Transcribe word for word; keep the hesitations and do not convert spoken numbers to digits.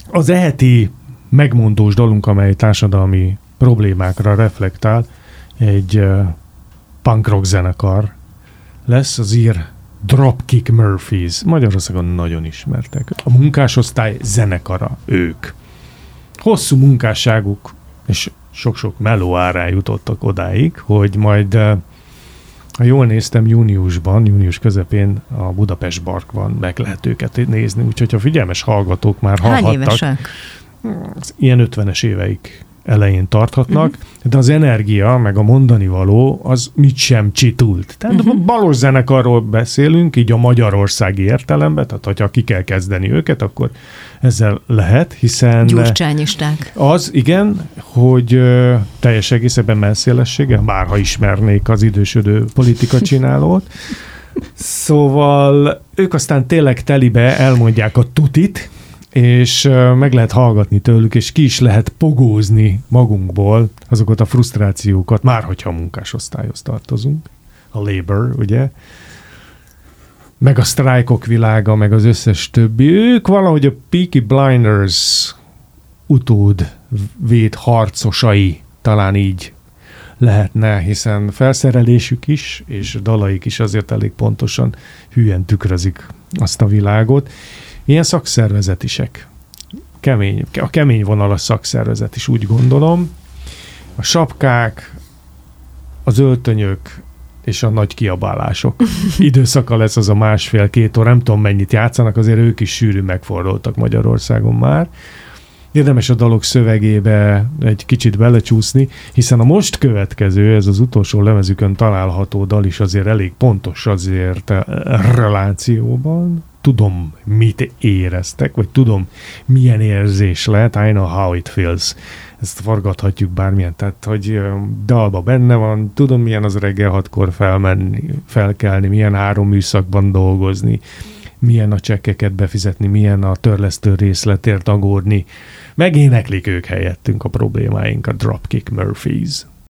Az eheti megmondós dalunk, amely társadalmi problémákra reflektál, egy uh, punk rock zenekar lesz, az ír Dropkick Murphys. Magyarországon nagyon ismertek. A munkásosztály zenekara ők. Hosszú munkásságuk és sok-sok meló árán jutottak odáig, hogy majd, ha jól néztem, júniusban, június közepén a Budapest Barkban meg lehet őket nézni, úgyhogy ha figyelmes hallgatók már Hány hallhattak. évesek? Ilyen ötvenes éveik elején tarthatnak, uh-huh. de az energia, meg a mondani való, az mit sem csitult. Tehát uh-huh. balos zenekarról beszélünk, így a magyarországi értelemben, tehát hogyha ki kell kezdeni őket, akkor ezzel lehet, hiszen... Gyurcsányisták. Az, igen, hogy ö, teljes egészében messzélessége, bárha ismernék az idősödő politika csinálót. Szóval ők aztán tényleg telibe elmondják a tutit, és meg lehet hallgatni tőlük, és ki is lehet pogózni magunkból azokat a frusztrációkat, már hogyha a munkásosztályhoz tartozunk, a labor, ugye, meg a sztrájkok világa, meg az összes többi. Ők valahogy a Peaky Blinders utód véd harcosai, talán így lehetne, hiszen felszerelésük is, és dalaik is azért elég pontosan hülyen tükrözik azt a világot. Ilyen szakszervezetisek. Kemény, a kemény vonalas szakszervezet is, úgy gondolom. A sapkák, az öltönyök és a nagy kiabálások. Időszaka lesz az a másfél-két óra, nem tudom mennyit játszanak, azért ők is sűrűn megfordultak Magyarországon már. Érdemes a dalok szövegébe egy kicsit belecsúszni, hiszen a most következő, ez az utolsó lemezükön található dal is azért elég pontos azért relációban. Tudom, mit éreztek, vagy tudom, milyen érzés lehet. I know how it feels. Ezt forgathatjuk bármilyen. Tehát, hogy dalba benne van, tudom, milyen az reggel hatkor felmenni, felkelni, milyen három műszakban dolgozni, milyen a csekkeket befizetni, milyen a törlesztő részletért aggódni. Megéneklik ők helyettünk a problémáink, a Dropkick Murphys.